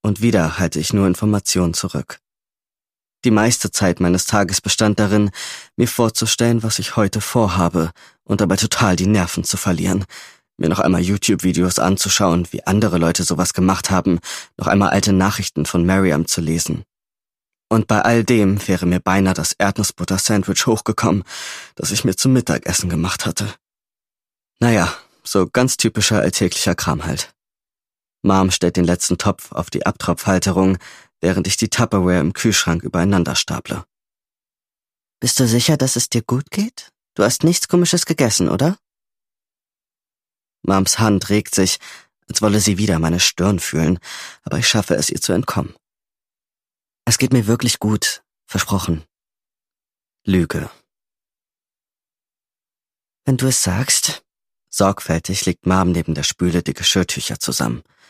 Und wieder halte ich nur Informationen zurück. Die meiste Zeit meines Tages bestand darin, mir vorzustellen, was ich heute vorhabe und dabei total die Nerven zu verlieren. Mir noch einmal YouTube-Videos anzuschauen, wie andere Leute sowas gemacht haben, noch einmal alte Nachrichten von Miriam zu lesen. Und bei all dem wäre mir beinahe das Erdnussbutter-Sandwich hochgekommen, das ich mir zum Mittagessen gemacht hatte. Naja, so ganz typischer alltäglicher Kram halt. Mom stellt den letzten Topf auf die Abtropfhalterung, während ich die Tupperware im Kühlschrank übereinander staple. »Bist du sicher, dass es dir gut geht? Du hast nichts Komisches gegessen, oder?« Moms Hand regt sich, als wolle sie wieder meine Stirn fühlen, aber ich schaffe es, ihr zu entkommen. »Es geht mir wirklich gut, versprochen.« Lüge. »Wenn du es sagst.« Sorgfältig legt Mom neben der Spüle die Geschirrtücher zusammen.